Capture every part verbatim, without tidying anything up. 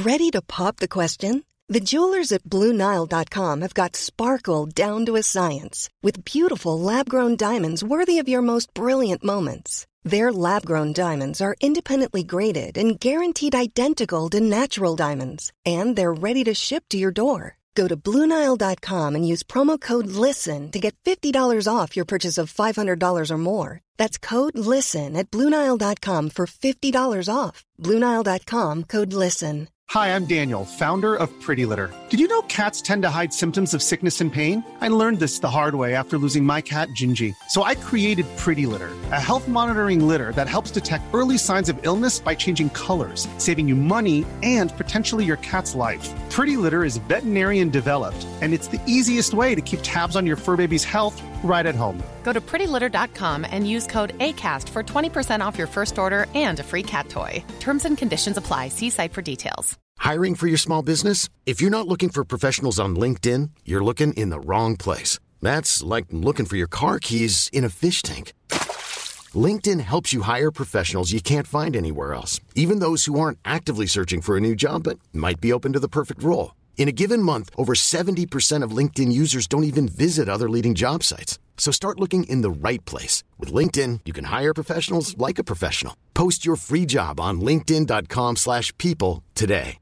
Ready to pop the question? The jewelers at Blue Nile dot com have got sparkle down to a science with beautiful lab-grown diamonds worthy of your most brilliant moments. Their lab-grown diamonds are independently graded and guaranteed identical to natural diamonds, and they're ready to ship to your door. Go to Blue Nile dot com and use promo code LISTEN to get fifty dollars off your purchase of five hundred dollars or more. That's code LISTEN at Blue Nile dot com for fifty dollars off. Blue Nile dot com, code LISTEN. Hi, I'm Daniel, founder of Pretty Litter. Did you know cats tend to hide symptoms of sickness and pain? I learned this the hard way after losing my cat, Gingy. So I created Pretty Litter, a health monitoring litter that helps detect early signs of illness by changing colors, saving you money and potentially your cat's life. Pretty Litter is veterinarian developed, and it's the easiest way to keep tabs on your fur baby's health right at home. Go to pretty litter dot com and use code ACAST for twenty percent off your first order and a free cat toy. Terms and conditions apply. See site for details. Hiring for your small business? If you're not looking for professionals on LinkedIn, you're looking in the wrong place. That's like looking for your car keys in a fish tank. LinkedIn helps you hire professionals you can't find anywhere else, even those who aren't actively searching for a new job but might be open to the perfect role. In a given month, over seventy percent of LinkedIn users don't even visit other leading job sites. So start looking in the right place. With LinkedIn, you can hire professionals like a professional. Post your free job on linkedin dot com slash people today.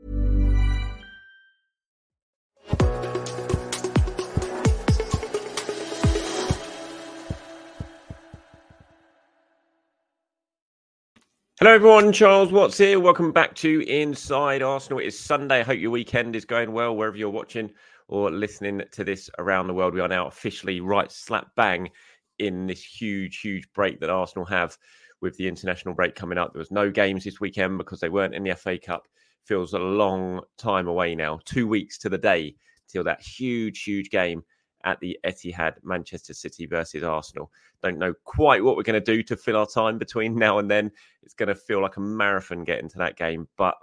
Hello everyone, Charles Watts here. Welcome back to Inside Arsenal. It is Sunday. I hope your weekend is going well wherever you're watching or listening to this around the world. We are now officially right slap bang in this huge, huge break that Arsenal have with the international break coming up. There was no games this weekend because they weren't in the F A Cup. Feels a long time away now. Two weeks to the day till that huge, huge game at the Etihad, Manchester City versus Arsenal. Don't know quite what we're going to do to fill our time between now and then. It's going to feel like a marathon getting to that game, but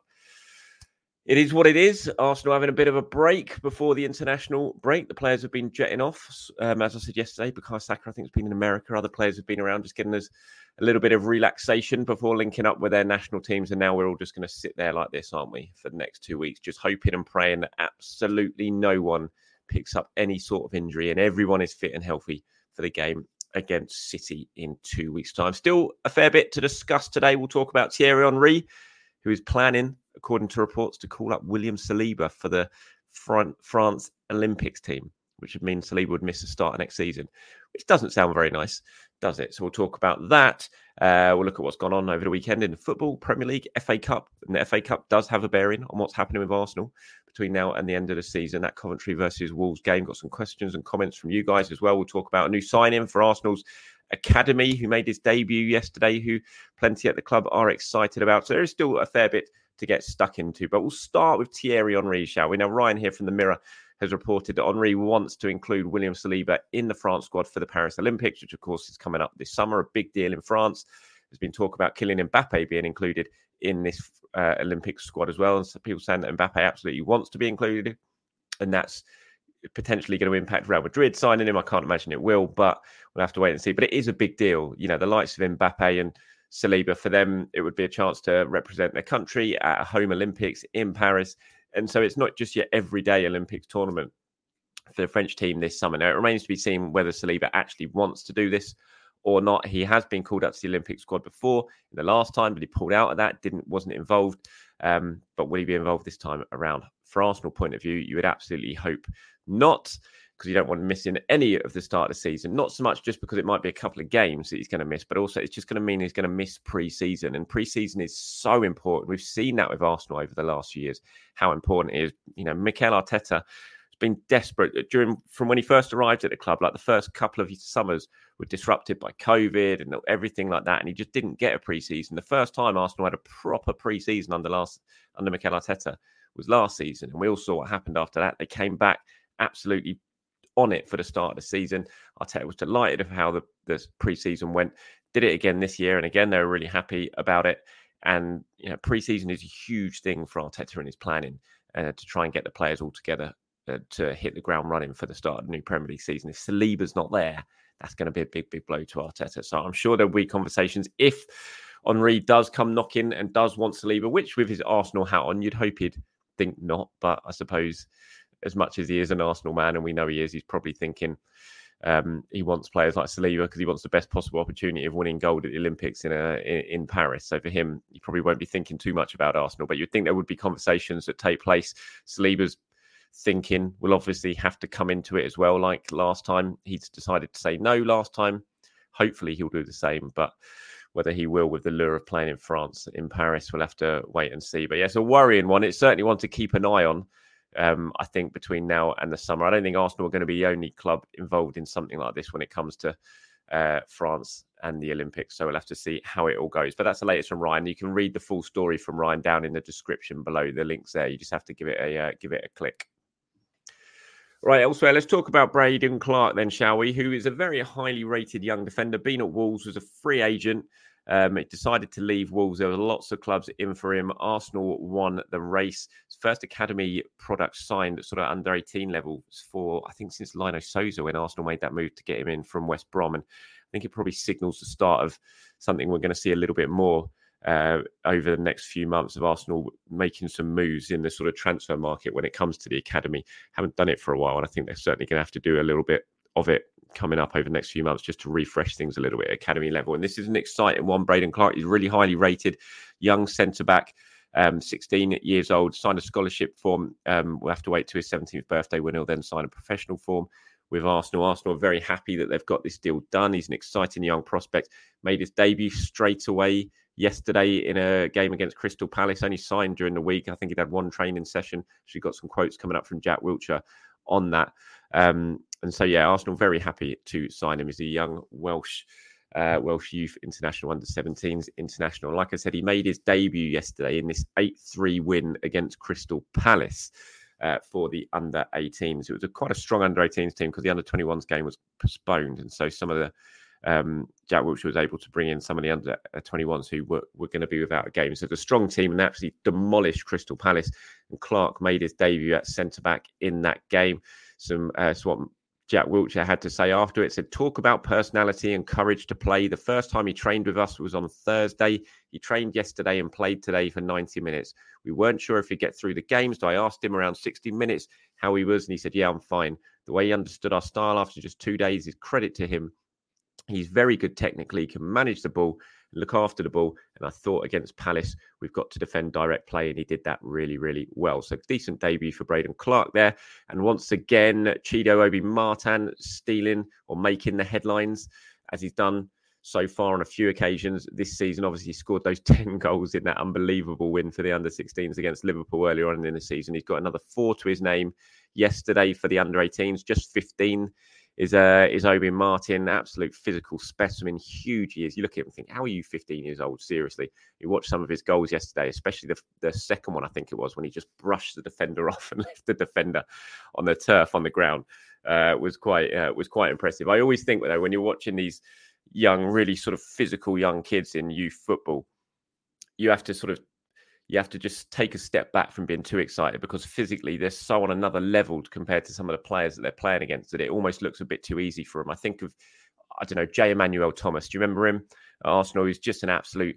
it is what it is. Arsenal having a bit of a break before the international break. The players have been jetting off. Um, as I said yesterday, Bukayo Saka, I think, has been in America. Other players have been around just getting us a little bit of relaxation before linking up with their national teams. And now we're all just going to sit there like this, aren't we, for the next two weeks, just hoping and praying that absolutely no one picks up any sort of injury and everyone is fit and healthy for the game against City in two weeks' time. Still a fair bit to discuss today. We'll talk about Thierry Henry, who is planning, according to reports, to call up William Saliba for the front France Olympics team, which would mean Saliba would miss the start of next season, which doesn't sound very nice, does it? So we'll talk about that. Uh, we'll look at what's gone on over the weekend in the football, Premier League, F A Cup. And the F A Cup does have a bearing on what's happening with Arsenal between now and the end of the season. That Coventry versus Wolves game. Got some questions and comments from you guys as well. We'll talk about a new signing for Arsenal's academy who made his debut yesterday, who plenty at the club are excited about. So there is still a fair bit to get stuck into. But we'll start with Thierry Henry, shall we? Now, Ryan here from the Mirror has reported that Henry wants to include William Saliba in the France squad for the Paris Olympics, which of course is coming up this summer, a big deal in France. There's been talk about Kylian Mbappe being included in this uh, Olympic squad as well. And so people saying that Mbappe absolutely wants to be included. And that's potentially going to impact Real Madrid signing him. I can't imagine it will, but we'll have to wait and see. But it is a big deal. You know, the likes of Mbappe and Saliba, for them, it would be a chance to represent their country at a home Olympics in Paris. And so it's not just your everyday Olympics tournament for the French team this summer. Now, it remains to be seen whether Saliba actually wants to do this or not. He has been called up to the Olympic squad before in the last time, but he pulled out of that, didn't wasn't involved. Um, but will he be involved this time around? For Arsenal point of view, you would absolutely hope not, because you don't want to miss in any of the start of the season. Not so much just because it might be a couple of games that he's going to miss, but also it's just going to mean he's going to miss pre-season. And pre-season is so important. We've seen that with Arsenal over the last few years, how important it is. You know, Mikel Arteta has been desperate during from when he first arrived at the club. Like the first couple of summers were disrupted by COVID and everything like that, and he just didn't get a pre-season. The first time Arsenal had a proper pre-season under last under Mikel Arteta was last season, and we all saw what happened after that. They came back absolutely on it for the start of the season. Arteta was delighted of how the, the pre-season went. Did it again this year, and again they were really happy about it. And you know, pre-season is a huge thing for Arteta and his planning uh, to try and get the players all together uh, to hit the ground running for the start of the new Premier League season. If Saliba's not there, that's going to be a big, big blow to Arteta. So I'm sure there'll be conversations if Henry does come knocking and does want Saliba, which with his Arsenal hat on, you'd hope he'd think not. But I suppose as much as he is an Arsenal man, and we know he is, he's probably thinking um, he wants players like Saliba because he wants the best possible opportunity of winning gold at the Olympics in, a, in in Paris. So for him, he probably won't be thinking too much about Arsenal. But you'd think there would be conversations that take place. Saliba's thinking will obviously have to come into it as well. Like last time, he's decided to say no last time. Hopefully he'll do the same. But whether he will with the lure of playing in France, in Paris, we'll have to wait and see. But yeah, it's a worrying one. It's certainly one to keep an eye on, um, I think, between now and the summer. I don't think Arsenal are going to be the only club involved in something like this when it comes to uh, France and the Olympics. So we'll have to see how it all goes. But that's the latest from Ryan. You can read the full story from Ryan down in the description below. The link's there. You just have to give it a uh, give it a click. Right, elsewhere, let's talk about Braden Clark then, shall we? Who is a very highly rated young defender, been at Wolves, was a free agent. Um, he decided to leave Wolves. There were lots of clubs in for him. Arsenal won the race. His first academy product signed at sort of under eighteen levels for, I think, since Lino Sousa, when Arsenal made that move to get him in from West Brom. And I think it probably signals the start of something we're going to see a little bit more uh, over the next few months of Arsenal making some moves in the sort of transfer market when it comes to the academy. Haven't done it for a while, and I think they're certainly going to have to do a little bit of it coming up over the next few months just to refresh things a little bit at academy level. And this is an exciting one. Braden Clark is really highly rated, young centre-back, um, sixteen years old, signed a scholarship form. Um, we'll have to wait to his seventeenth birthday when he'll then sign a professional form with Arsenal. Arsenal are very happy that they've got this deal done. He's an exciting young prospect. Made his debut straight away yesterday in a game against Crystal Palace. Only signed during the week. I think he'd had one training session. She got some quotes coming up from Jack Wilshere on that. Um, and so, yeah, Arsenal very happy to sign him. He's a young Welsh uh, Welsh youth international, under seventeens international. Like I said, he made his debut yesterday in this eight three win against Crystal Palace uh, for the under eighteens. It was a quite a strong under eighteens team because the under twenty-ones game was postponed. And so some of the um, Jack Wilshere was able to bring in some of the under twenty-ones who were, were going to be without a game. So it's a strong team and actually demolished Crystal Palace. And Clark made his debut at centre-back in that game. Some uh, so what Jack Wilshere had to say after it said, talk about personality and courage to play. The first time he trained with us was on Thursday. He trained yesterday and played today for ninety minutes. We weren't sure if he'd get through the games. So I asked him around sixty minutes how he was. And he said, yeah, I'm fine. The way he understood our style after just two days is credit to him. He's very good technically, can manage the ball, look after the ball. And I thought against Palace, we've got to defend direct play. And he did that really, really well. So decent debut for Braden Clark there. And once again, Chido Obi Martin stealing or making the headlines as he's done so far on a few occasions this season. Obviously, he scored those ten goals in that unbelievable win for the under sixteens against Liverpool earlier on in the season. He's got another four to his name yesterday for the under eighteens, just fifteen. Is uh, is Obi Martin, absolute physical specimen, huge he is. You look at him and think, how are you fifteen years old? Seriously. You watch some of his goals yesterday, especially the the second one, I think it was, when he just brushed the defender off and left the defender on the turf on the ground. Uh, was quite uh, was quite impressive. I always think, though, when you're watching these young, really sort of physical young kids in youth football, you have to sort of you have to just take a step back from being too excited because physically they're so on another level compared to some of the players that they're playing against that it almost looks a bit too easy for them. I think of, I don't know, J. Emmanuel Thomas. Do you remember him at Arsenal? He's just an absolute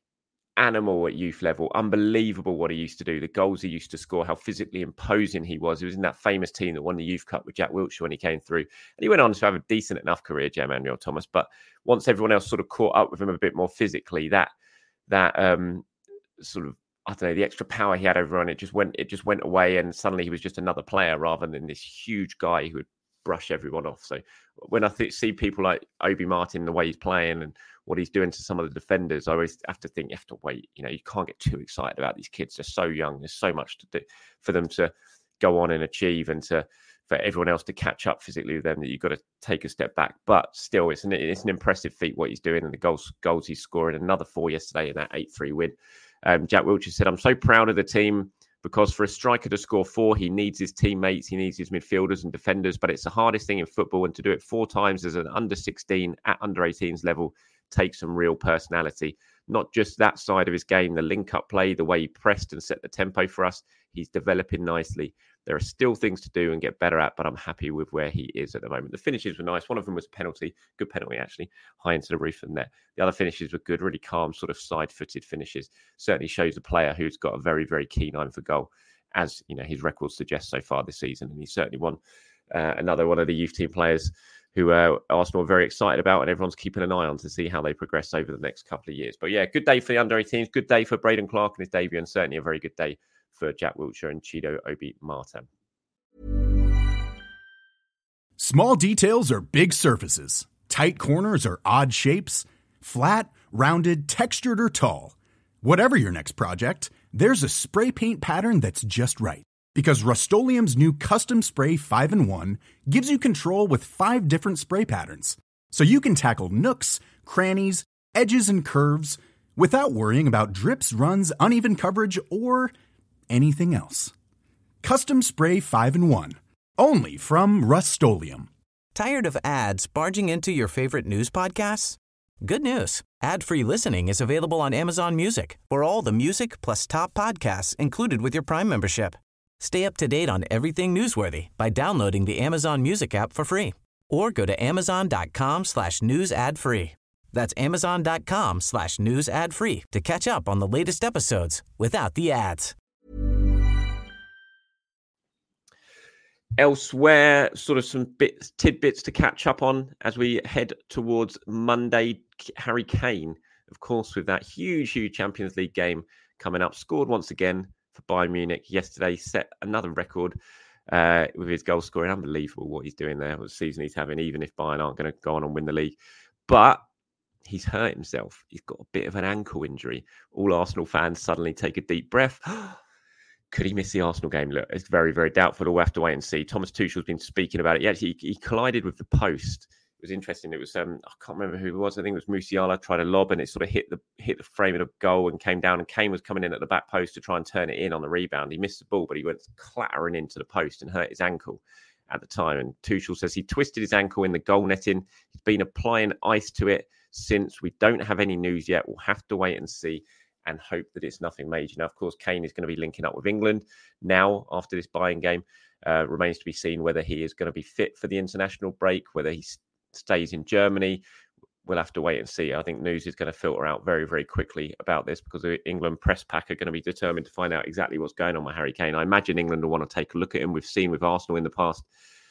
animal at youth level. Unbelievable what he used to do, the goals he used to score, how physically imposing he was. He was in that famous team that won the Youth Cup with Jack Wilshere when he came through. And he went on to have a decent enough career, J. Emmanuel Thomas. But once everyone else sort of caught up with him a bit more physically, that that um, sort of, I don't know, the extra power he had over everyone, it just went it just went away, and suddenly he was just another player rather than this huge guy who would brush everyone off. So when I th- see people like Obi Martin, the way he's playing and what he's doing to some of the defenders, I always have to think you have to wait. You know, you can't get too excited about these kids. They're so young. There's so much to do for them to go on and achieve, and to for everyone else to catch up physically with them, that you've got to take a step back. But still, it's an it's an impressive feat what he's doing, and the goals goals he's scoring. Another four yesterday in that eight three win. Um, Jack Wilshere said, I'm so proud of the team because for a striker to score four, he needs his teammates, he needs his midfielders and defenders, but it's the hardest thing in football, and to do it four times as an under sixteen at under eighteens level takes some real personality. not just that side of his game, the link-up play, the way he pressed and set the tempo for us. He's developing nicely. There are still things to do and get better at, but I'm happy with where he is at the moment. The finishes were nice. One of them was a penalty, good penalty actually, high into the roof and net. The other finishes were good, really calm, sort of side-footed finishes. Certainly shows a player who's got a very, very keen eye for goal, as you know his record suggests so far this season. And he's certainly one uh, another one of the youth team players who uh, Arsenal are very excited about, and everyone's keeping an eye on to see how they progress over the next couple of years. But yeah, good day for the under eighteens, good day for Braden Clark and his debut, and certainly a very good day for Jack Wilshere and Chido Obi Martin. Small details are big surfaces. Tight corners are odd shapes. Flat, rounded, textured, or tall. Whatever your next project, there's a spray paint pattern that's just right. Because Rust-Oleum's new Custom Spray five in one gives you control with five different spray patterns. So you can tackle nooks, crannies, edges, and curves without worrying about drips, runs, uneven coverage, or anything else. Custom Spray five in one. Only from Rust-Oleum. Tired of ads barging into your favorite news podcasts? Good news. Ad-free listening is available on Amazon Music for all the music plus top podcasts included with your Prime membership. Stay up to date on everything newsworthy by downloading the Amazon Music app for free or go to amazon.com slash news ad free. That's amazon.com slash news ad free to catch up on the latest episodes without the ads. Elsewhere, sort of some bits, tidbits to catch up on as we head towards Monday. Harry Kane, of course, with that huge, huge Champions League game coming up, scored once again for Bayern Munich yesterday, set another record uh, with his goal scoring. Unbelievable what he's doing there, what the season he's having, even if Bayern aren't going to go on and win the league. But he's hurt himself. He's got a bit of an ankle injury. All Arsenal fans suddenly take a deep breath. Could he miss the Arsenal game? Look, it's very, very doubtful. We'll have to wait and see. Thomas Tuchel's been speaking about it. Yeah, he, he collided with the post. It was interesting. It was um, I can't remember who it was. I think it was Musiala tried a lob and it sort of hit the hit the frame of the goal and came down. And Kane was coming in at the back post to try and turn it in on the rebound. He missed the ball, but he went clattering into the post and hurt his ankle at the time. And Tuchel says he twisted his ankle in the goal netting. He's been applying ice to it since. We don't have any news yet. We'll have to wait and see and hope that it's nothing major. Now, of course, Kane is going to be linking up with England now after this Bayern game. Uh, remains to be seen whether he is going to be fit for the international break, whether he stays in Germany. We'll have to wait and see. I think news is going to filter out very, very quickly about this because the England press pack are going to be determined to find out exactly what's going on with Harry Kane. I imagine England will want to take a look at him. We've seen with Arsenal in the past.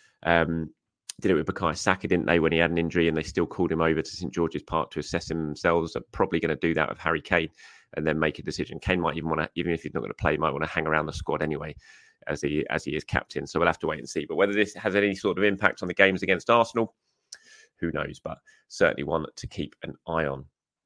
Um, did it with Bukayo Saka, didn't they, when he had an injury and they still called him over to St George's Park to assess him themselves. They're probably going to do that with Harry Kane and then make a decision. Kane might even want to, even if he's not going to play, might want to hang around the squad anyway as he as he is captain. So we'll have to wait and see. But whether this has any sort of impact on the games against Arsenal, who knows? But certainly one to keep an eye on.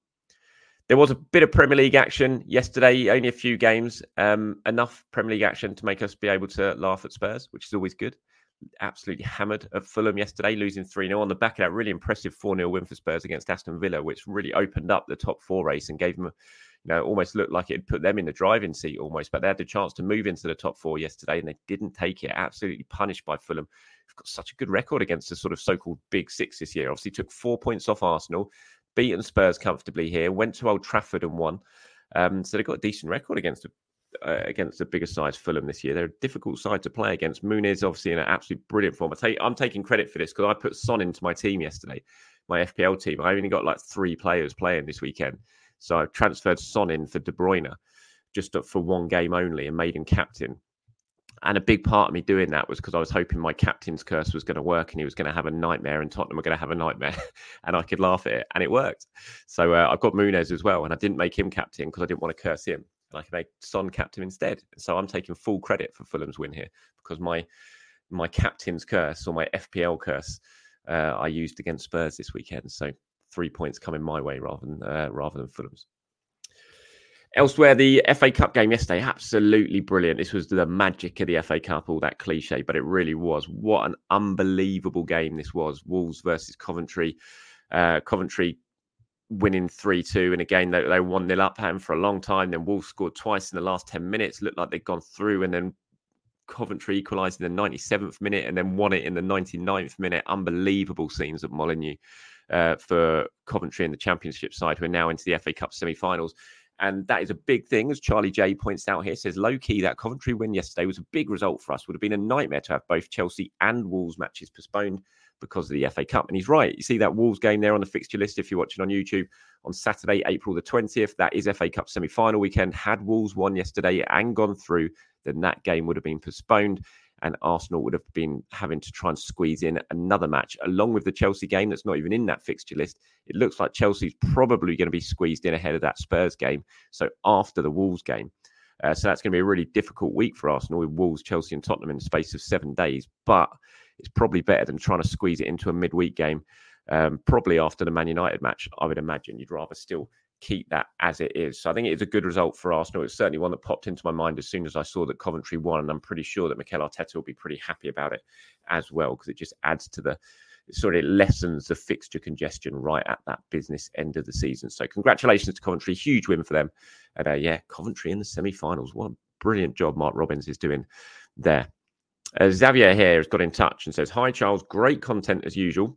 There was a bit of Premier League action yesterday, only a few games. Um, enough Premier League action to make us be able to laugh at Spurs, which is always good. Absolutely hammered at Fulham yesterday, losing three nil on the back of that really impressive four nil win for Spurs against Aston Villa, which really opened up the top four race and gave them, you know, almost looked like it had put them in the driving seat almost, but they had the chance to move into the top four yesterday and they didn't take it. Absolutely punished by Fulham. We've got such a good record against the sort of so-called big six this year. Obviously took four points off Arsenal, beaten Spurs comfortably here, went to Old Trafford and won. Um, so they've got a decent record against the Uh, against the bigger size Fulham this year. They're a difficult side to play against. Muniz obviously in an absolute brilliant form. I tell you, I'm taking credit for this because I put Son into my team yesterday, my F P L team. I only got like three players playing this weekend. So I transferred Son in for De Bruyne just for one game only and made him captain. And a big part of me doing that was because I was hoping my captain's curse was going to work and he was going to have a nightmare and Tottenham were going to have a nightmare and I could laugh at it. And it worked. So uh, I've got Muniz as well. And I didn't make him captain because I didn't want to curse him. And I can make Son captain instead. So I'm taking full credit for Fulham's win here because my my captain's curse or my F P L curse uh, I used against Spurs this weekend. So three points coming my way rather than uh, rather than Fulham's. Elsewhere, the F A Cup game yesterday, absolutely brilliant. This was the magic of the F A Cup, all that cliche, but it really was. What an unbelievable game this was. Wolves versus Coventry. Uh, Coventry winning three two. And again, they, they were one nil up and for a long time. Then Wolves scored twice in the last ten minutes. Looked like they'd gone through. And then Coventry equalised in the ninety-seventh minute and then won it in the ninety-ninth minute. Unbelievable scenes at Molineux uh, for Coventry and the Championship side, who are now into the F A Cup semi-finals. And that is a big thing, as Charlie J points out here, says low-key that Coventry win yesterday was a big result for us. Would have been a nightmare to have both Chelsea and Wolves matches postponed because of the F A Cup. And he's right. You see that Wolves game there on the fixture list if you're watching on YouTube on Saturday, April the twentieth. That is F A Cup semi-final weekend. Had Wolves won yesterday and gone through, then that game would have been postponed and Arsenal would have been having to try and squeeze in another match along with the Chelsea game that's not even in that fixture list. It looks like Chelsea's probably going to be squeezed in ahead of that Spurs game, so after the Wolves game. Uh, so that's going to be a really difficult week for Arsenal with Wolves, Chelsea and Tottenham in the space of seven days. But it's probably better than trying to squeeze it into a midweek game, um, probably after the Man United match. I would imagine you'd rather still keep that as it is. So I think it is a good result for Arsenal. It's certainly one that popped into my mind as soon as I saw that Coventry won. And I'm pretty sure that Mikel Arteta will be pretty happy about it as well, because it just adds to the, it sort of lessens the fixture congestion right at that business end of the season. So congratulations to Coventry. Huge win for them. And uh, yeah, Coventry in the semi-finals. What a brilliant job Mark Robins is doing there. Uh, Xavier here has got in touch and says, hi, Charles. Great content as usual.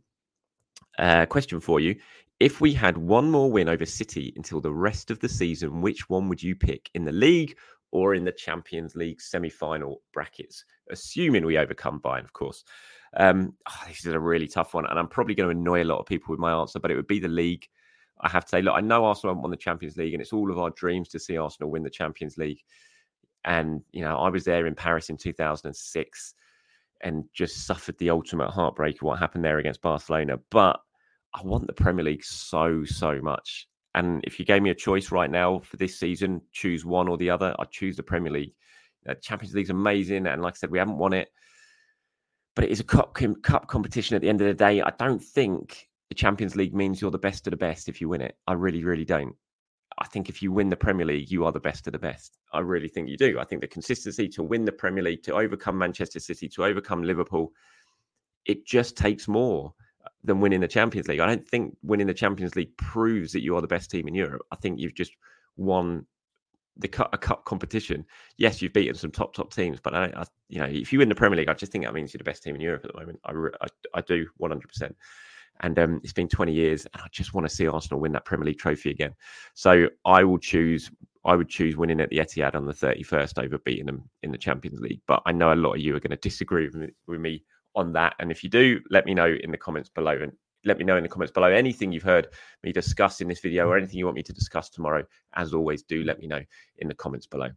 Uh, question for you. If we had one more win over City until the rest of the season, which one would you pick in the league or in the Champions League semi-final brackets? Assuming we overcome Bayern, of course. Um, oh, this is a really tough one, and I'm probably going to annoy a lot of people with my answer, but it would be the league. I have to say, look, I know Arsenal haven't won the Champions League, and it's all of our dreams to see Arsenal win the Champions League. And, you know, I was there in Paris in two thousand six and just suffered the ultimate heartbreak of what happened there against Barcelona. But I want the Premier League so, so much. And if you gave me a choice right now for this season, choose one or the other, I'd choose the Premier League. Uh, Champions League's amazing. And like I said, we haven't won it. But it is a cup, cup competition at the end of the day. I don't think the Champions League means you're the best of the best if you win it. I really, really don't. I think if you win the Premier League, you are the best of the best. I really think you do. I think the consistency to win the Premier League, to overcome Manchester City, to overcome Liverpool, it just takes more than winning the Champions League. I don't think winning the Champions League proves that you are the best team in Europe. I think you've just won the cup, a cup competition. Yes, you've beaten some top, top teams, but I, I, you know, if you win the Premier League, I just think that means you're the best team in Europe at the moment. I, I, I do one hundred percent. And um, it's been twenty years, and I just want to see Arsenal win that Premier League trophy again. So I will choose, I would choose winning at the Etihad on the thirty-first over beating them in the Champions League. But I know a lot of you are going to disagree with me, with me on that. And if you do, let me know in the comments below. And let me know in the comments below anything you've heard me discuss in this video or anything you want me to discuss tomorrow. As always, do let me know in the comments below.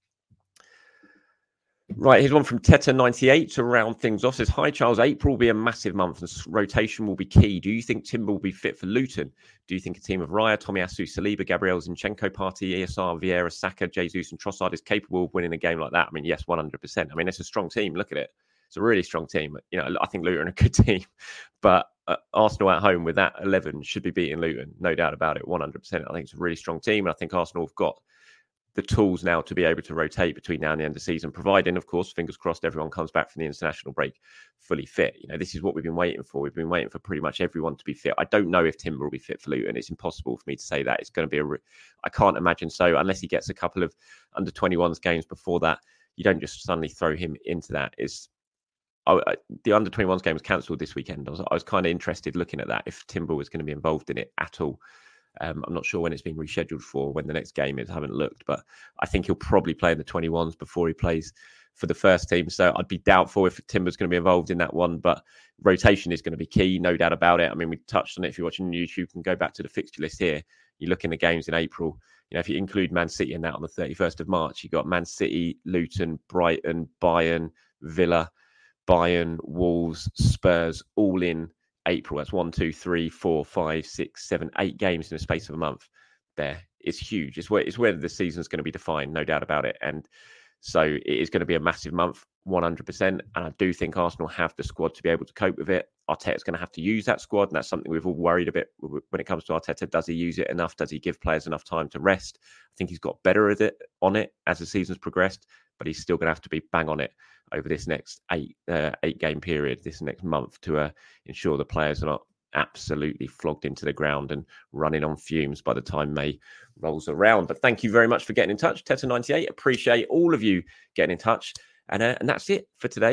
Right, here's one from Teta ninety-eight to round things off. Says, hi, Charles. April will be a massive month and rotation will be key. Do you think Timber will be fit for Luton? Do you think a team of Raya, Tomiyasu, Saliba, Gabriel Zinchenko, Partey, E S R, Vieira, Saka, Jesus and Trossard is capable of winning a game like that? I mean, yes, one hundred percent. I mean, it's a strong team. Look at it. It's a really strong team. You know, I think Luton are a good team, but uh, Arsenal at home with that eleven should be beating Luton. No doubt about it, one hundred percent. I think it's a really strong team. And I think Arsenal have got the tools now to be able to rotate between now and the end of the season, providing, of course, fingers crossed, everyone comes back from the international break fully fit. You know, this is what we've been waiting for. We've been waiting for pretty much everyone to be fit. I don't know if Timber will be fit for Luton. It's impossible for me to say that. It's going to be a, re- I can't imagine so, unless he gets a couple of under twenty-ones games before that. You don't just suddenly throw him into that. It's, I, I, the under twenty-ones game was cancelled this weekend. I was, I was kind of interested looking at that, if Timber was going to be involved in it at all. Um, I'm not sure when it's been rescheduled for, when the next game is. I haven't looked, but I think he'll probably play in the twenty-ones before he plays for the first team. So I'd be doubtful if Timber's going to be involved in that one, but rotation is going to be key, no doubt about it. I mean, we touched on it. If you're watching YouTube, you can go back to the fixture list here. You look in the games in April. You know, if you include Man City in that on the thirty-first of March, you got Man City, Luton, Brighton, Bayern, Villa, Bayern, Wolves, Spurs, all in April. That's one, two, three, four, five, six, seven, eight games in the space of a month. There, it's huge. It's where it's where the season's going to be defined, no doubt about it. And so it is going to be a massive month, one hundred percent. And I do think Arsenal have the squad to be able to cope with it. Arteta's going to have to use that squad, and that's something we've all worried a bit when it comes to Arteta. Does he use it enough? Does he give players enough time to rest? I think he's got better at it on it as the season's progressed, but he's still going to have to be bang on it over this next eight uh, eight game period, this next month, to uh, ensure the players are not absolutely flogged into the ground and running on fumes by the time May rolls around. But thank you very much for getting in touch, Teta ninety-eight. Appreciate all of you getting in touch. And, uh, and that's it for today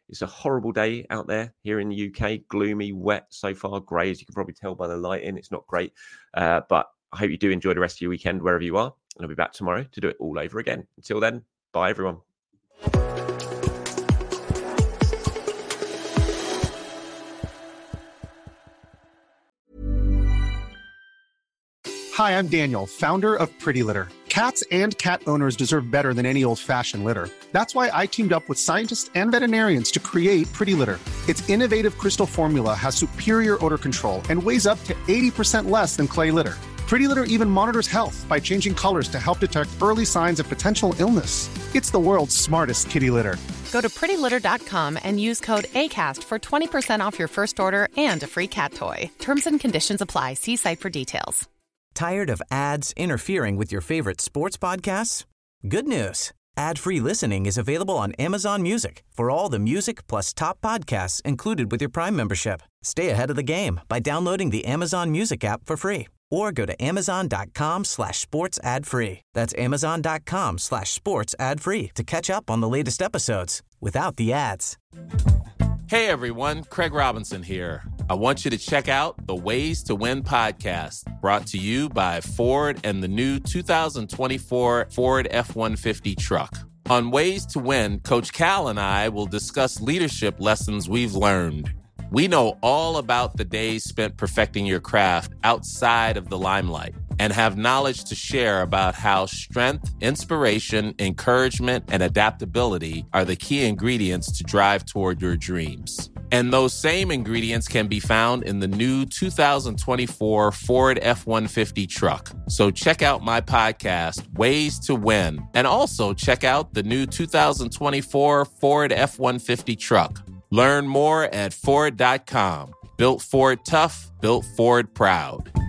It's a horrible day out there here in the U K. Gloomy, wet so far, grey, as you can probably tell by the lighting. It's not great. Uh, but I hope you do enjoy the rest of your weekend wherever you are. And I'll be back tomorrow to do it all over again. Until then, bye everyone. Hi, I'm Daniel, founder of Pretty Litter. Cats and cat owners deserve better than any old-fashioned litter. That's why I teamed up with scientists and veterinarians to create Pretty Litter. Its innovative crystal formula has superior odor control and weighs up to eighty percent less than clay litter. Pretty Litter even monitors health by changing colors to help detect early signs of potential illness. It's the world's smartest kitty litter. Go to pretty litter dot com and use code ACAST for twenty percent off your first order and a free cat toy. Terms and conditions apply. See site for details. Tired of ads interfering with your favorite sports podcasts? Good news. Ad-free listening is available on Amazon Music for all the music plus top podcasts included with your Prime membership. Stay ahead of the game by downloading the Amazon Music app for free or go to amazon.com slash sports ad free. That's amazon.com slash sports ad free to catch up on the latest episodes without the ads. Hey everyone, Craig Robinson here. I want you to check out the Ways to Win podcast, brought to you by Ford and the new two thousand twenty-four Ford F one fifty truck. On Ways to Win, Coach Cal and I will discuss leadership lessons we've learned. We know all about the days spent perfecting your craft outside of the limelight and have knowledge to share about how strength, inspiration, encouragement, and adaptability are the key ingredients to drive toward your dreams. And those same ingredients can be found in the new two thousand twenty-four Ford F one fifty truck. So check out my podcast, Ways to Win, and also check out the new two thousand twenty-four Ford F one fifty truck. Learn more at Ford dot com. Built Ford tough, built Ford proud.